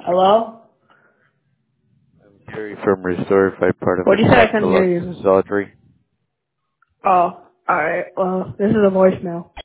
Hello? Gary from Restorify, part of What do you say? I Attack couldn't hear Deluxe. you. This is Audrey. Oh, alright. Well, this is a voicemail.